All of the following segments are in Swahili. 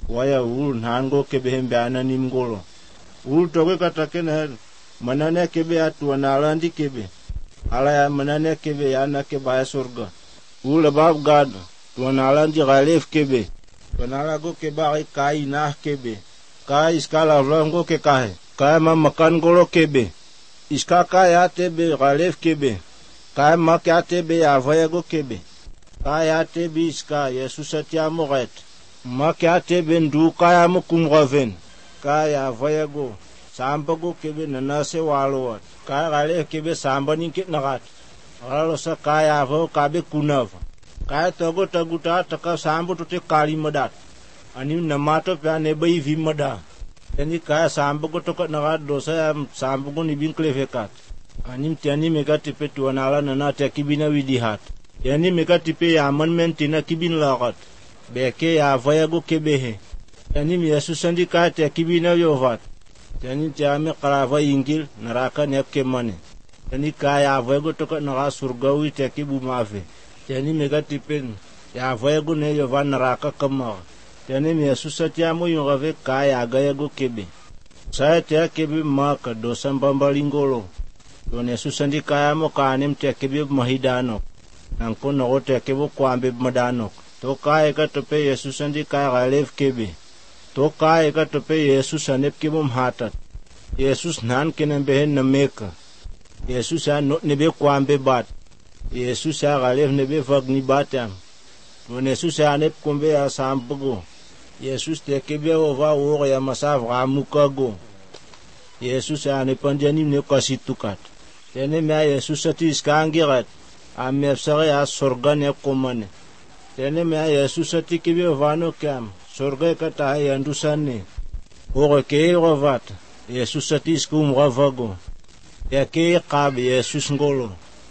waya ul nango kebe mbana nimgolo ul toge katakena manane kebe atu analandi kebe ala ya manane kebe yana ke baya surga ul abab gad tuanalandi galef kebe tuanalago ke bari kai nah kebe kai skala longo ke kai makan golo kebe iska kaya tebe galef kebe kai makya tebe ya vayago kebe kaya tebe iska Yesus atia moret makya tebe ndu kaya mukumraven kaya vayago sambago kebe nanase walowat kaya galef kebe sambani kit nagat ala sa kaya vo kabe kunav kaya togo taguta taka sambu tute kali madat anim namato pya nebai vimada yani kaya sambago toka nagat dosa sambago nibin klevekat anim tiani mega tipe tuanala nana tia kibina widihat yani mega tipe yaman mentina kibin lagat beke ya vayago kebehe yani Yesus andi kaya tia kibina yovat yani tiame karava ingil naraka nep kemane yani kaya vayago toka naga surgawi tia kibu mafe yani mega tipen ya vayago ne yovan naraka kama yani Yesus atiamo yongave kaya gayago kebe saya tia kebe maka dosa mbambalingolo don Yesus andi kaya mo kanem tia kebe mahidano nangko no tia kebe kwambe madano to kaya ka tope Yesus andi kaya galef kebe to kaya ka tope Yesus anep kebe mhatat Yesus nan kenen behen nameka Yesus ya not nebe kwambe bat Yesus ya galef nebe fagni batam don Yesus ya anep kumbe ya sampugo Yesus tia kebe ova ora ya masav ramukago Yesus ya anepandiani ne kasitukat tene me Yesus ati skangirat amepsare ya sorga ne komane tene me Yesus ati kebe vano kam sorga kata yandusane ora ke rovat Yesus ati skum ravago ya ke qab Yesus ngolo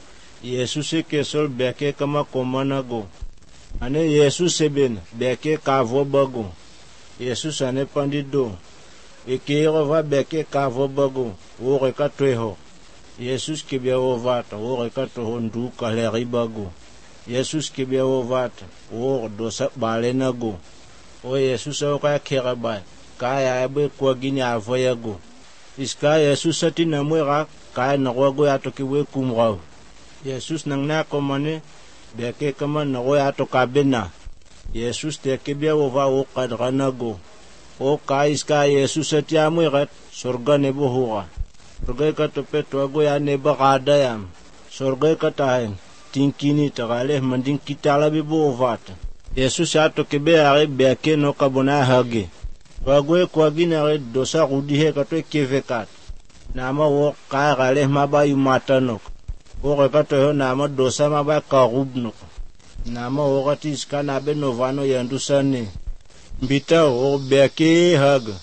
Yesus ke sol beke kama komanago ane Yesus seben beke kavo bago Yesus ane pandido eke rova beke kavo bago ora katweho Yesus kibia ovata ora kato hondu kaleri bago Yesus kibia ovata ora dosa balenago o Yesus oka kerabai kaya abe kwa gini avoyago iska Yesus ati namwera kaya nawago atokiwe kumrao Yesus nang na komane beke kama nago atokabena Yesus te kibia ova o kadranago o kaya iska Yesus ati amwera sorga nebo hura sorga katope toago ya neba kadayam sorga katahen tinkini tagale manding kitala bibo ovata Yesus atokibe are beke no kabona hage wagwe kwa gina dosa rudihe katwe kevekat nama wo kaya gale mabayu matanok wo kato nama dosa maba karubnok nama wo katis kana be novano yandusane mbita wo beke hag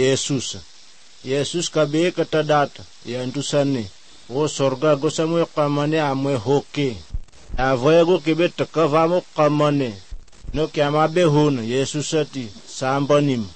Yesus kabe katadata yandusane wo sorga gosamwe kamane amwe hoke avoyago kebe takavamo kamane no kyama be hun Yesus ati sambanim